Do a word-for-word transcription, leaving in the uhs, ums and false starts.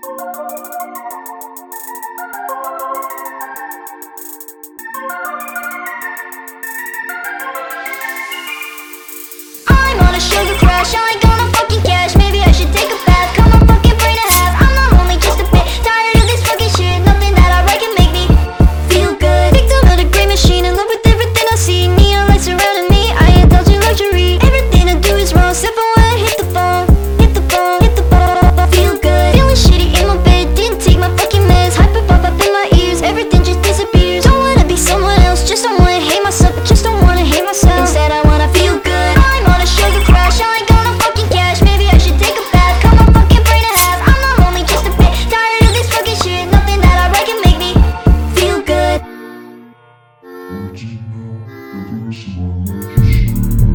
I'm on a sugar crash, I ain't gonna fucking cash. Maybe I should take a bath, cut my fucking brain in half. I'm not only just a bit tired of this fucking shit. Nothing that I write can make me feel good. Victim of the gray machine, in love with everything I see. Neon lights surrounding me, I indulge in luxury. Everything I do is wrong, except for when I hit the phone. Hit the phone, hit the phone. Feel good, feeling shitty in my bed. Didn't take my fucking meds, hyper pop up in my ears. Everything just disappears. Don't wanna be someone else, just don't wanna hate myself, but just don't wanna hate myself. Instead I wanna feel good. I'm on a sugar crash, I ain't gonna fucking cash. Maybe I should take a bath, cut my fucking brain in half. I'm not only just a bit tired of this fucking shit. Nothing that I write can make me feel good. Original, the verse of my life is